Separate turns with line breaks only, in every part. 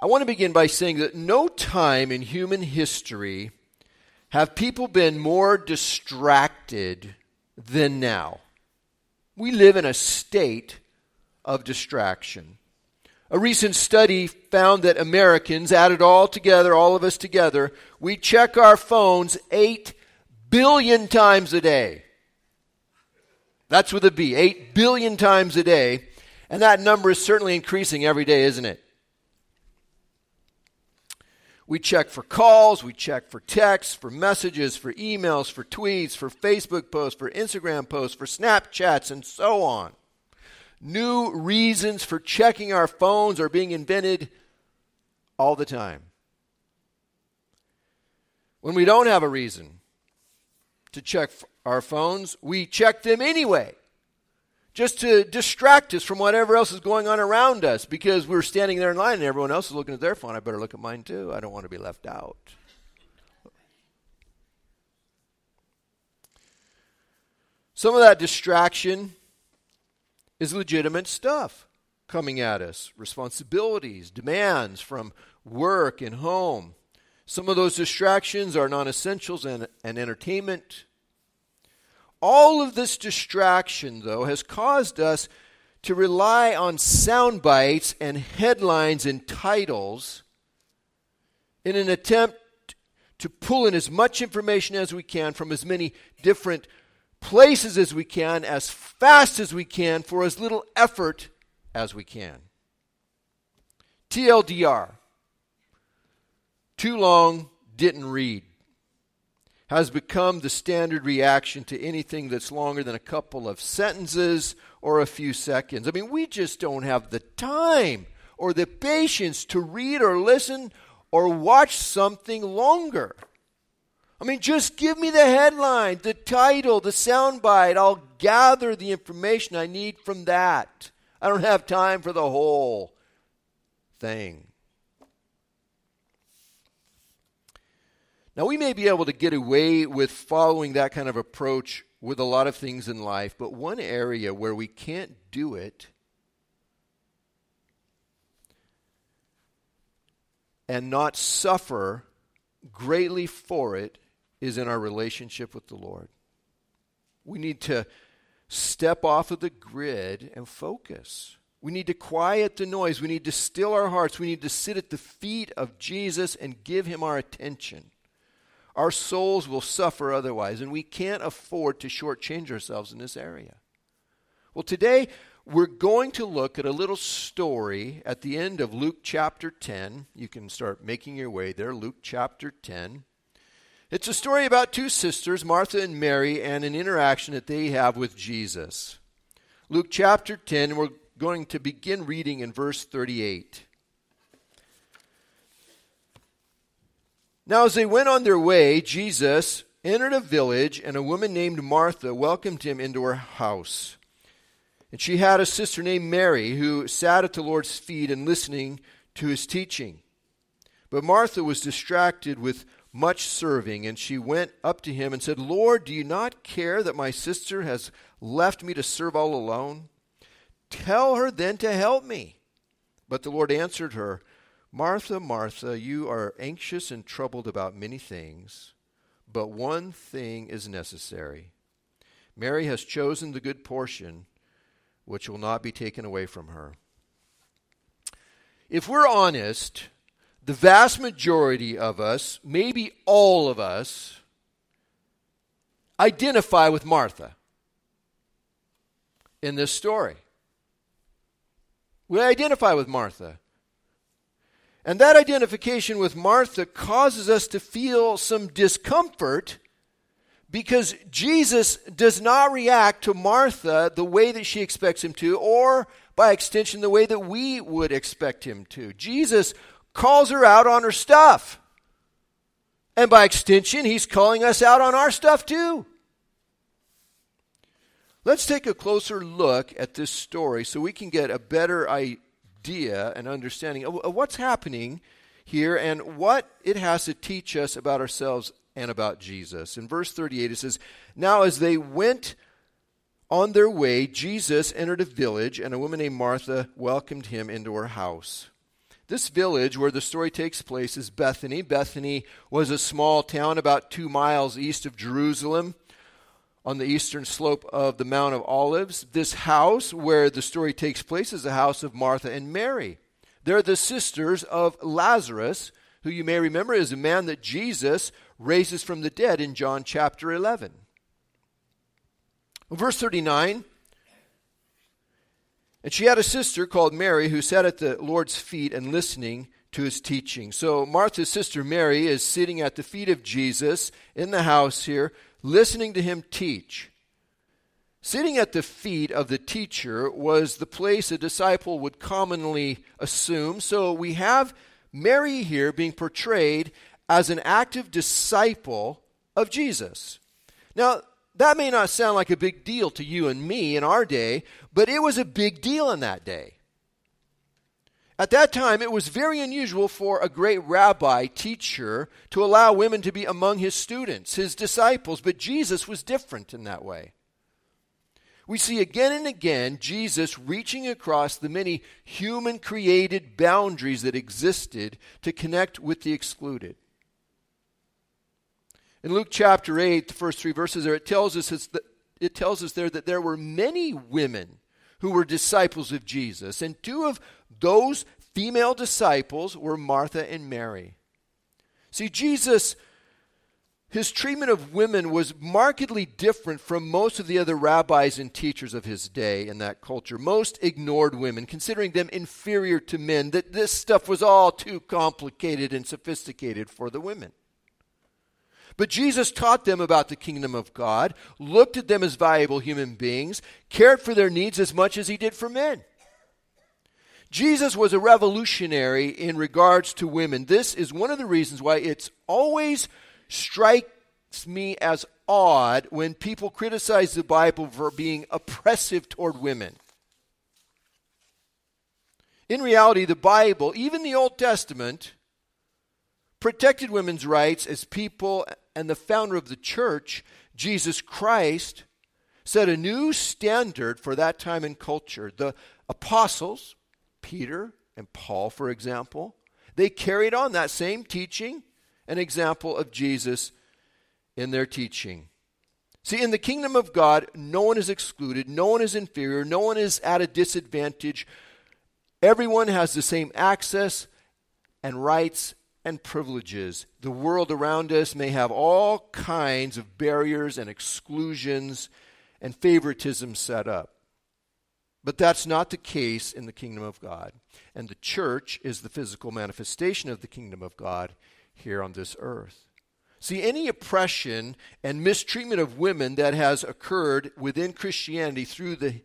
I want to begin by saying that no time in human history have people been more distracted than now. We live in a state of distraction. A recent study found that Americans, added all together, all of us together, we check our phones 8 billion times a day. That's with a B, 8 billion times a day. And that number is certainly increasing every day, isn't it? We check for calls, we check for texts, for messages, for emails, for tweets, for Facebook posts, for Instagram posts, for Snapchats, and so on. New reasons for checking our phones are being invented all the time. When we don't have a reason to check our phones, we check them anyway, just to distract us from whatever else is going on around us, because we're standing there in line and everyone else is looking at their phone. I better look at mine too. I don't want to be left out. Some of that distraction is legitimate stuff coming at us. Responsibilities, demands from work and home. Some of those distractions are non-essentials and entertainment. All of this distraction, though, has caused us to rely on sound bites and headlines and titles in an attempt to pull in as much information as we can from as many different places as we can, as fast as we can, for as little effort as we can. TLDR, too long, didn't read, has become the standard reaction to anything that's longer than a couple of sentences or a few seconds. I mean, we just don't have the time or the patience to read or listen or watch something longer. I mean, just give me the headline, the title, the soundbite. I'll gather the information I need from that. I don't have time for the whole thing. Now, we may be able to get away with following that kind of approach with a lot of things in life, but one area where we can't do it and not suffer greatly for it is in our relationship with the Lord. We need to step off of the grid and focus. We need to quiet the noise. We need to still our hearts. We need to sit at the feet of Jesus and give him our attention. Our souls will suffer otherwise, and we can't afford to shortchange ourselves in this area. Well, today we're going to look at a little story at the end of Luke chapter 10. You can start making your way there, Luke chapter 10. It's a story about two sisters, Martha and Mary, and an interaction that they have with Jesus. Luke chapter 10, we're going to begin reading in verse 38. Now, as they went on their way, Jesus entered a village, and a woman named Martha welcomed him into her house. And she had a sister named Mary who sat at the Lord's feet and listening to his teaching. But Martha was distracted with much serving, and she went up to him and said, "Lord, do you not care that my sister has left me to serve all alone? Tell her then to help me." But the Lord answered her, "Martha, Martha, you are anxious and troubled about many things, but one thing is necessary. Mary has chosen the good portion, which will not be taken away from her." If we're honest, the vast majority of us, maybe all of us, identify with Martha in this story. We identify with Martha. And that identification with Martha causes us to feel some discomfort because Jesus does not react to Martha the way that she expects him to, or by extension, the way that we would expect him to. Jesus calls her out on her stuff. And by extension, he's calling us out on our stuff too. Let's take a closer look at this story so we can get a better idea and understanding of what's happening here and what it has to teach us about ourselves and about Jesus. In verse 38 it says, "Now as they went on their way, Jesus entered a village, and a woman named Martha welcomed him into her house. This village where the story takes place is Bethany. Bethany was a small town about 2 miles east of Jerusalem on the eastern slope of the Mount of Olives. This house where the story takes place is the house of Martha and Mary. They're the sisters of Lazarus, who you may remember is a man that Jesus raises from the dead in John chapter 11. Verse 39, and she had a sister called Mary who sat at the Lord's feet and listening to his teaching. So Martha's sister Mary is sitting at the feet of Jesus in the house here, listening to him teach. Sitting at the feet of the teacher was the place a disciple would commonly assume. So we have Mary here being portrayed as an active disciple of Jesus. Now, that may not sound like a big deal to you and me in our day, but it was a big deal in that day. At that time, it was very unusual for a great rabbi, teacher, to allow women to be among his students, his disciples, but Jesus was different in that way. We see again and again Jesus reaching across the many human-created boundaries that existed to connect with the excluded. In Luke chapter 8, the first 3 verses there, it tells us there that there were many women who were disciples of Jesus, and 2 of those female disciples were Martha and Mary. See, Jesus, his treatment of women was markedly different from most of the other rabbis and teachers of his day in that culture. Most ignored women, considering them inferior to men, that this stuff was all too complicated and sophisticated for the women. But Jesus taught them about the kingdom of God, looked at them as valuable human beings, cared for their needs as much as he did for men. Jesus was a revolutionary in regards to women. This is one of the reasons why it's always strikes me as odd when people criticize the Bible for being oppressive toward women. In reality, the Bible, even the Old Testament, protected women's rights as people, and the founder of the church, Jesus Christ, set a new standard for that time and culture. The apostles, Peter and Paul, for example, they carried on that same teaching and example of Jesus in their teaching. See, in the kingdom of God, no one is excluded, no one is inferior, no one is at a disadvantage. Everyone has the same access and rights and privileges. The world around us may have all kinds of barriers and exclusions and favoritism set up. But that's not the case in the kingdom of God. And the church is the physical manifestation of the kingdom of God here on this earth. See, any oppression and mistreatment of women that has occurred within Christianity through the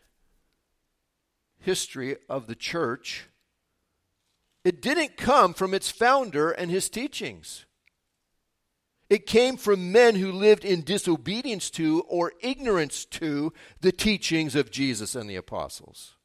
history of the church, it didn't come from its founder and his teachings. It came from men who lived in disobedience to or ignorance to the teachings of Jesus and the apostles.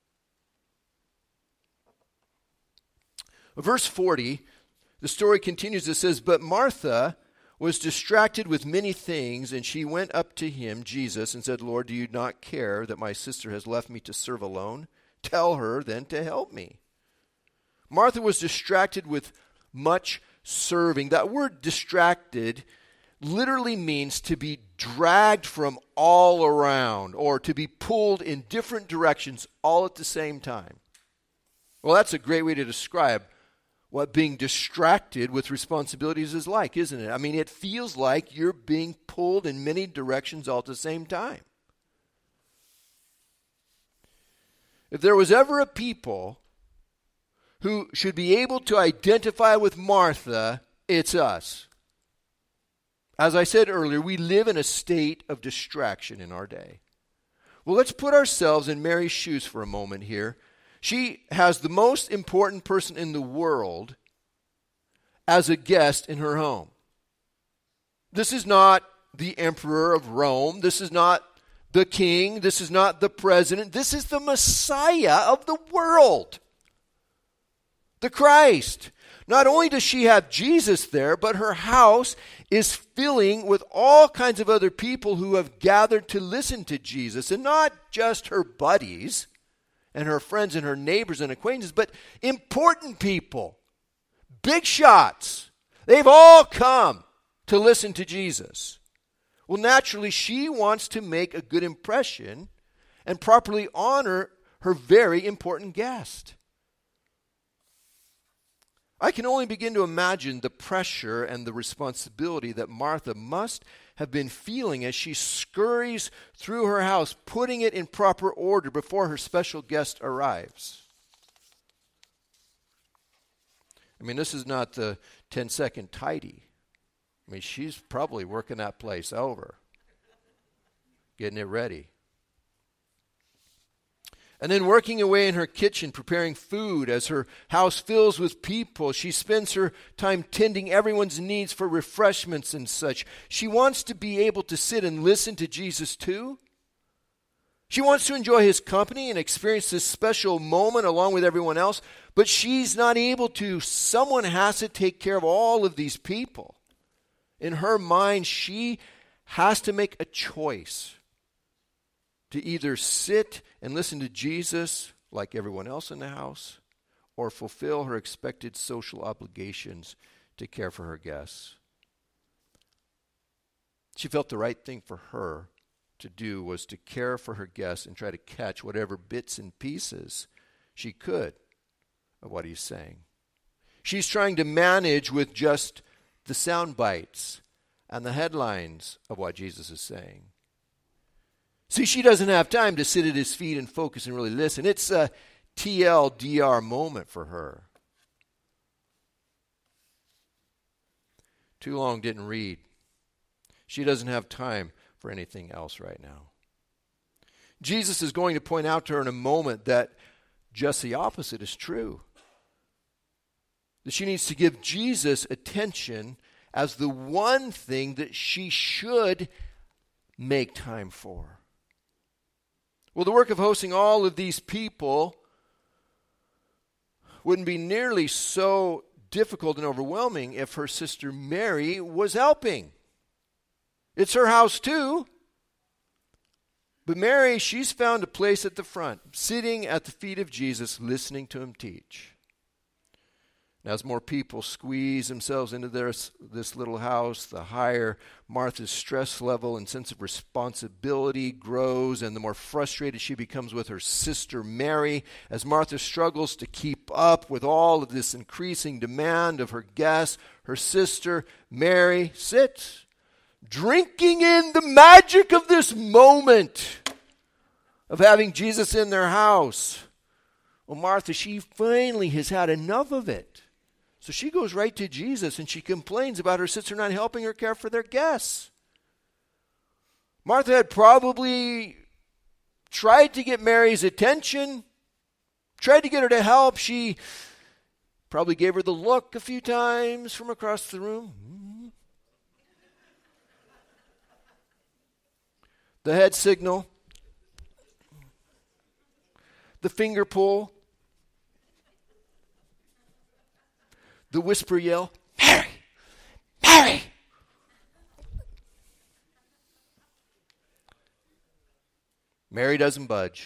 Verse 40, the story continues. It says, "But Martha was distracted with many things, and she went up to him, Jesus, and said, 'Lord, do you not care that my sister has left me to serve alone? Tell her then to help me.'" Martha was distracted with much serving. That word distracted literally means to be dragged from all around or to be pulled in different directions all at the same time. Well, that's a great way to describe what being distracted with responsibilities is like, isn't it? I mean, it feels like you're being pulled in many directions all at the same time. If there was ever a people who should be able to identify with Martha, it's us. As I said earlier, we live in a state of distraction in our day. Well, let's put ourselves in Mary's shoes for a moment here. She has the most important person in the world as a guest in her home. This is not the emperor of Rome. This is not the king. This is not the president. This is the Messiah of the world. The Christ. Not only does she have Jesus there, but her house is filling with all kinds of other people who have gathered to listen to Jesus. And not just her buddies and her friends and her neighbors and acquaintances, but important people, big shots. They've all come to listen to Jesus. Well, naturally, she wants to make a good impression and properly honor her very important guest. I can only begin to imagine the pressure and the responsibility that Martha must have been feeling as she scurries through her house, putting it in proper order before her special guest arrives. I mean, this is not the 10-second tidy. I mean, she's probably working that place over, getting it ready. And then working away in her kitchen, preparing food as her house fills with people. She spends her time tending everyone's needs for refreshments and such. She wants to be able to sit and listen to Jesus too. She wants to enjoy his company and experience this special moment along with everyone else, but she's not able to. Someone has to take care of all of these people. In her mind, she has to make a choice to either sit and listen to Jesus like everyone else in the house, or fulfill her expected social obligations to care for her guests. She felt the right thing for her to do was to care for her guests and try to catch whatever bits and pieces she could of what he's saying. She's trying to manage with just the sound bites and the headlines of what Jesus is saying. See, she doesn't have time to sit at his feet and focus and really listen. It's a TLDR moment for her. Too long didn't read. She doesn't have time for anything else right now. Jesus is going to point out to her in a moment that just the opposite is true. That she needs to give Jesus attention as the one thing that she should make time for. Well, the work of hosting all of these people wouldn't be nearly so difficult and overwhelming if her sister Mary was helping. It's her house too. But Mary, she's found a place at the front, sitting at the feet of Jesus, listening to him teach. Now, as more people squeeze themselves into this little house, the higher Martha's stress level and sense of responsibility grows, and the more frustrated she becomes with her sister Mary, as Martha struggles to keep up with all of this increasing demand of her guests. Her sister Mary sits, drinking in the magic of this moment of having Jesus in their house. Well, Martha, she finally has had enough of it. So she goes right to Jesus and she complains about her sister not helping her care for their guests. Martha had probably tried to get Mary's attention, tried to get her to help. She probably gave her the look a few times from across the room. The head signal, the finger pull, the whisper yell, Mary, Mary. Mary doesn't budge.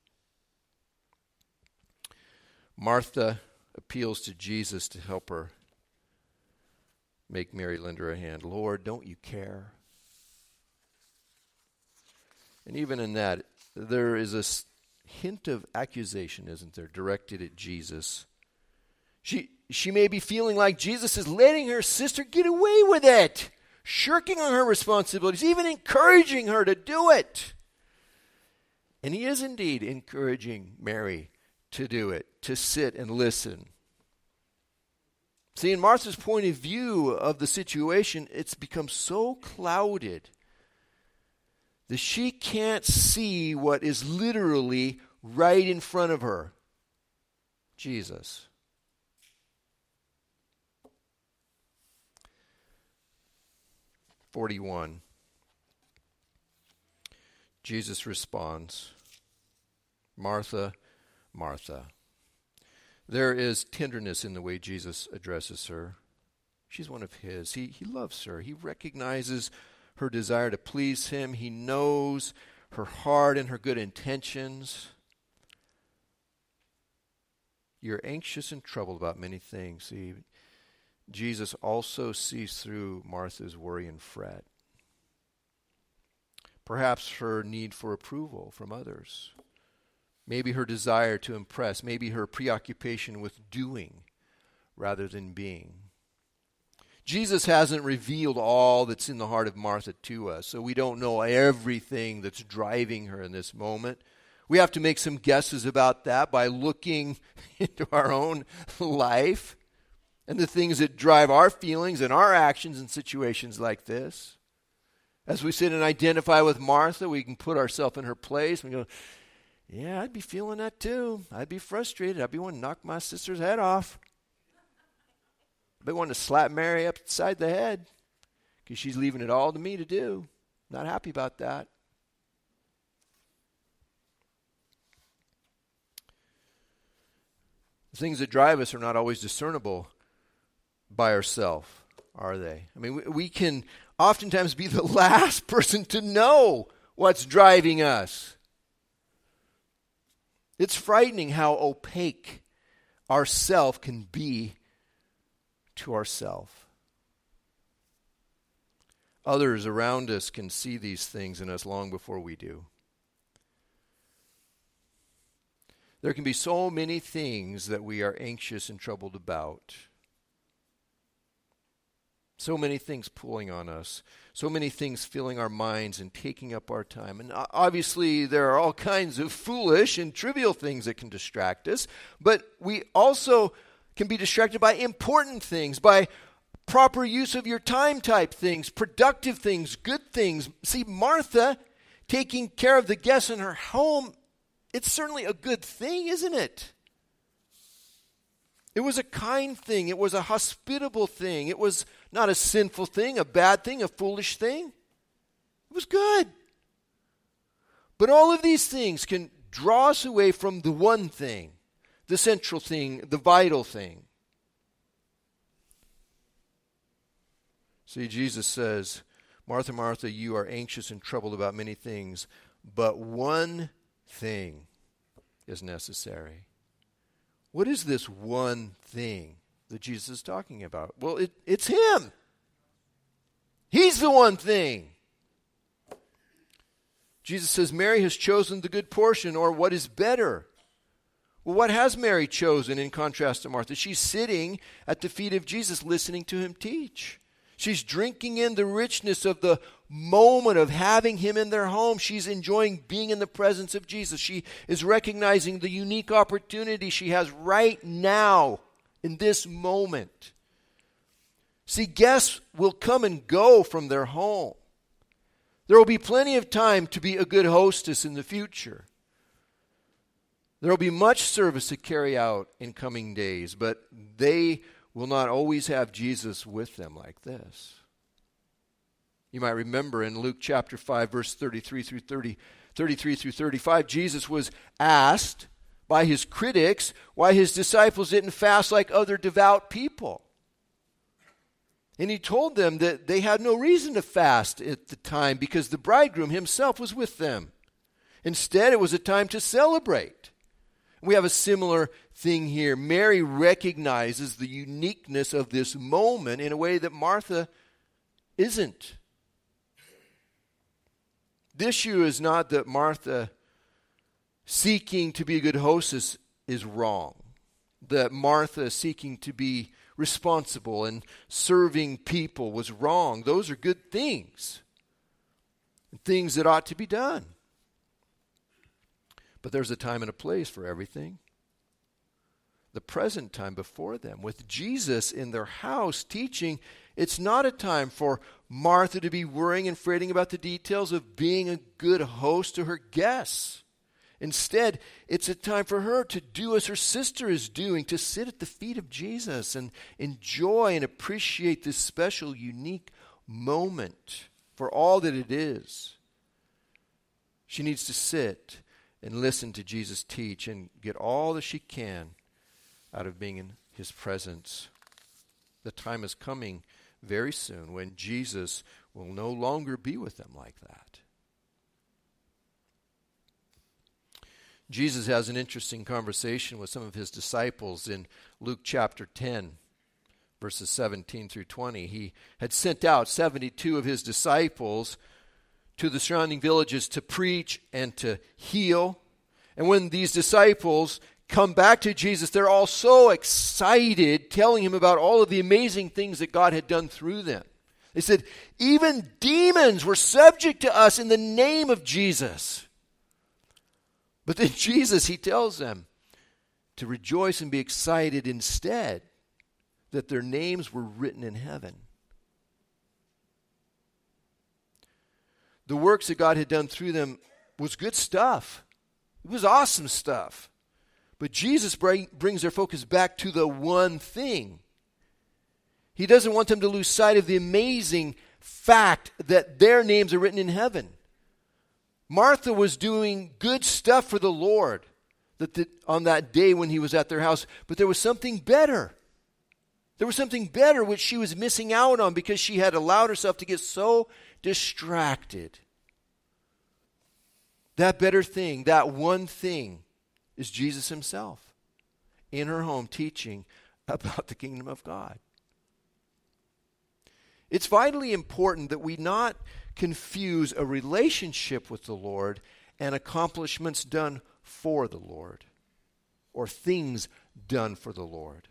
Martha appeals to Jesus to help her make Mary lend her a hand. Lord, don't you care? And even in that, there is a hint of accusation, isn't there, directed at Jesus. She may be feeling like Jesus is letting her sister get away with it, shirking on her responsibilities, even encouraging her to do it. And he is indeed encouraging Mary to do it, to sit and listen. See, in Martha's point of view of the situation, it's become so clouded that she can't see what is literally right in front of her, Jesus. (41) Jesus responds, Martha, Martha. There is tenderness in the way Jesus addresses her. She's one of his. He loves her. He recognizes her desire to please him. He knows her heart and her good intentions. you're anxious and troubled about many things. See, Jesus also sees through Martha's worry and fret. Perhaps her need for approval from others. Maybe her desire to impress. Maybe her preoccupation with doing rather than being. Jesus hasn't revealed all that's in the heart of Martha to us, so we don't know everything that's driving her in this moment. We have to make some guesses about that by looking into our own life and the things that drive our feelings and our actions in situations like this. As we sit and identify with Martha, we can put ourselves in her place and go, yeah, I'd be feeling that too. I'd be frustrated. I'd be wanting to knock my sister's head off. I'd be wanting to slap Mary upside the head because she's leaving it all to me to do. Not happy about that. The things that drive us are not always discernible by ourselves, are they? I mean, we can oftentimes be the last person to know what's driving us. It's frightening how opaque our self can be to ourself. Others around us can see these things in us long before we do. There can be so many things that we are anxious and troubled about. So many things pulling on us. So many things filling our minds and taking up our time. And obviously there are all kinds of foolish and trivial things that can distract us. But we also can be distracted by important things, by proper use of your time type things, productive things, good things. See, Martha taking care of the guests in her home, it's certainly a good thing, isn't it? It was a kind thing. It was a hospitable thing. It was not a sinful thing, a bad thing, a foolish thing. It was good. But all of these things can draw us away from the one thing, the central thing, the vital thing. See, Jesus says, Martha, Martha, you are anxious and troubled about many things, but one thing is necessary. What is this one thing that Jesus is talking about? Well, it's Him. He's the one thing. Jesus says Mary has chosen the good portion, or what is better. Well, what has Mary chosen in contrast to Martha? She's sitting at the feet of Jesus listening to Him teach. She's drinking in the richness of the moment of having Him in their home. She's enjoying being in the presence of Jesus. She is recognizing the unique opportunity she has right now in this moment. See, guests will come and go from their home. There will be plenty of time to be a good hostess in the future. There will be much service to carry out in coming days, but they will not always have Jesus with them like this. You might remember in Luke chapter 5, verse 33 through 35, Jesus was asked by His critics why His disciples didn't fast like other devout people. And He told them that they had no reason to fast at the time because the bridegroom Himself was with them. Instead, it was a time to celebrate. We have a similar thing here. Mary recognizes the uniqueness of this moment in a way that Martha isn't. The issue is not that Martha seeking to be a good hostess is wrong. That Martha seeking to be responsible and serving people was wrong. Those are good things. Things that ought to be done. But there's a time and a place for everything. The present time before them, with Jesus in their house teaching, it's not a time for Martha to be worrying and fretting about the details of being a good host to her guests. Instead, it's a time for her to do as her sister is doing, to sit at the feet of Jesus and enjoy and appreciate this special, unique moment for all that it is. She needs to sit and listen to Jesus teach and get all that she can out of being in His presence. The time is coming very soon when Jesus will no longer be with them like that. Jesus has an interesting conversation with some of his disciples in Luke chapter 10, verses 17 through 20. He had sent out 72 of his disciples to the surrounding villages to preach and to heal. And when these disciples come back to Jesus, they're all so excited, telling him about all of the amazing things that God had done through them. They said, even demons were subject to us in the name of Jesus. But then Jesus, he tells them to rejoice and be excited instead that their names were written in heaven. The works that God had done through them was good stuff. It was awesome stuff. But Jesus brings their focus back to the one thing. He doesn't want them to lose sight of the amazing fact that their names are written in heaven. Martha was doing good stuff for the Lord on that day when he was at their house, but there was something better. There was something better which she was missing out on because she had allowed herself to get so distracted. That better thing, that one thing, is Jesus himself in her home teaching about the kingdom of God. It's vitally important that we not confuse a relationship with the Lord and accomplishments done for the Lord or things done for the Lord.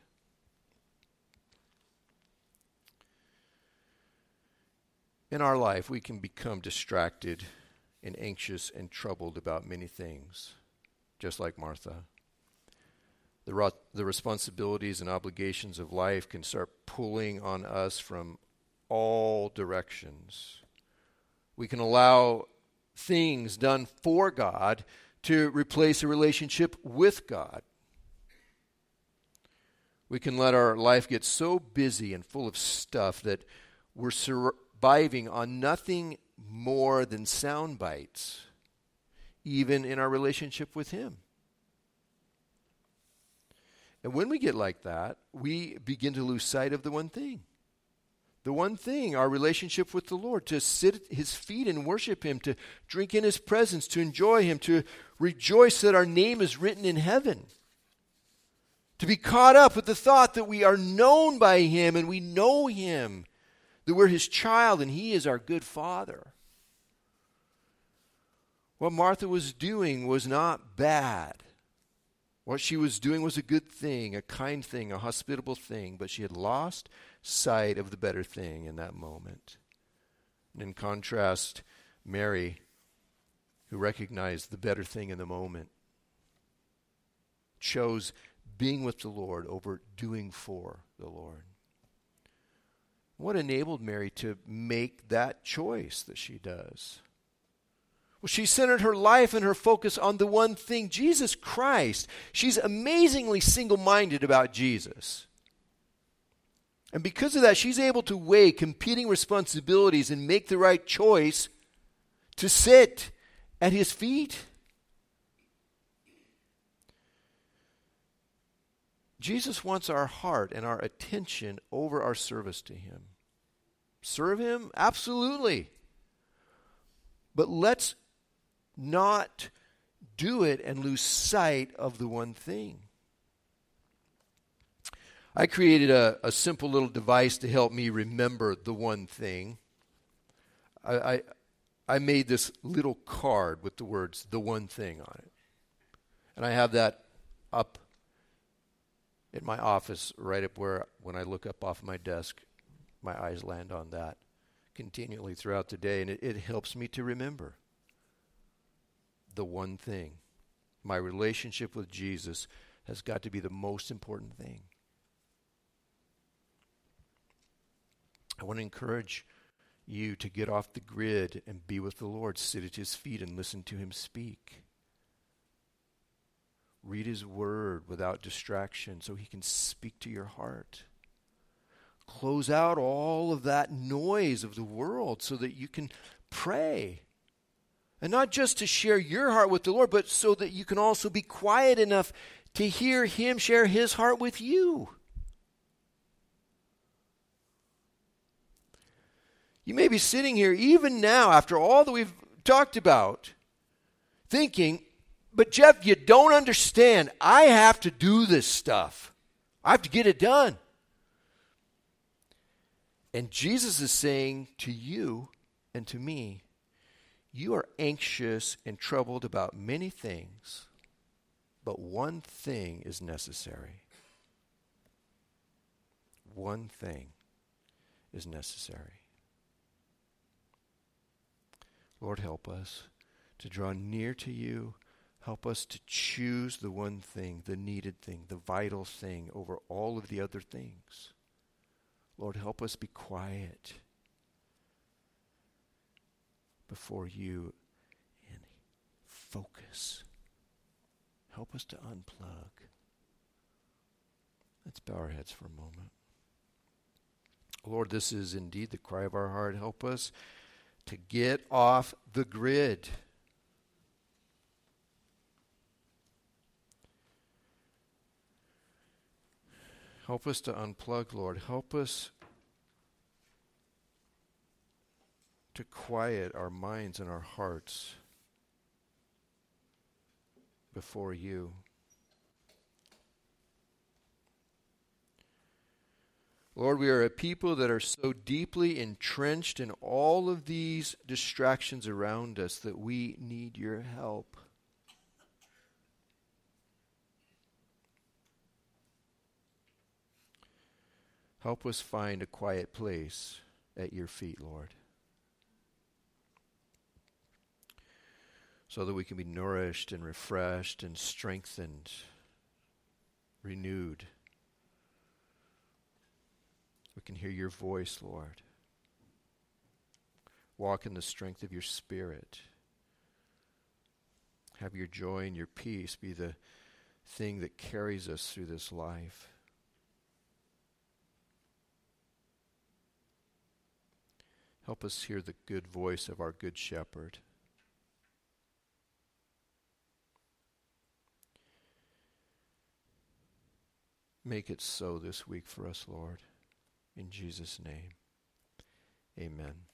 In our life, we can become distracted and anxious and troubled about many things, just like Martha. The responsibilities and obligations of life can start pulling on us from all directions. We can allow things done for God to replace a relationship with God. We can let our life get so busy and full of stuff that we're surviving on nothing more than sound bites, even in our relationship with Him. And when we get like that, we begin to lose sight of the one thing. The one thing, our relationship with the Lord, to sit at His feet and worship Him, to drink in His presence, to enjoy Him, to rejoice that our name is written in heaven. To be caught up with the thought that we are known by Him and we know Him, that we're His child and He is our good Father. What Martha was doing was not bad. What she was doing was a good thing, a kind thing, a hospitable thing, but she had lost sight of the better thing in that moment. And in contrast, Mary, who recognized the better thing in the moment, chose being with the Lord over doing for the Lord. What enabled Mary to make that choice that she does? Well, she centered her life and her focus on the one thing, Jesus Christ. She's amazingly single-minded about Jesus. And because of that, she's able to weigh competing responsibilities and make the right choice to sit at His feet. Jesus wants our heart and our attention over our service to Him. Serve Him? Absolutely. But let's not do it and lose sight of the one thing. I created a simple little device to help me remember the one thing. I made this little card with the words, the one thing, on it. And I have that up in my office, right up where, when I look up off my desk, my eyes land on that continually throughout the day. And it helps me to remember the one thing. My relationship with Jesus has got to be the most important thing. I want to encourage you to get off the grid and be with the Lord. Sit at His feet and listen to Him speak. Read His Word without distraction so He can speak to your heart. Close out all of that noise of the world so that you can pray. And not just to share your heart with the Lord, but so that you can also be quiet enough to hear Him share His heart with you. You may be sitting here even now, after all that we've talked about, thinking, But Jeff, you don't understand. I have to do this stuff. I have to get it done. And Jesus is saying to you and to me, you are anxious and troubled about many things, but one thing is necessary. One thing is necessary. Lord, help us to draw near to you. Help us to choose the one thing, the needed thing, the vital thing over all of the other things. Lord, help us be quiet before you and focus. Help us to unplug. Let's bow our heads for a moment. Lord, this is indeed the cry of our heart. Help us to get off the grid. Help us to unplug, Lord. Help us to quiet our minds and our hearts before you. Lord, we are a people that are so deeply entrenched in all of these distractions around us that we need your help. Help us find a quiet place at your feet, Lord, so that we can be nourished and refreshed and strengthened, renewed. We can hear your voice, Lord. Walk in the strength of your Spirit. Have your joy and your peace be the thing that carries us through this life. Help us hear the good voice of our good shepherd. Make it so this week for us, Lord. In Jesus' name, amen.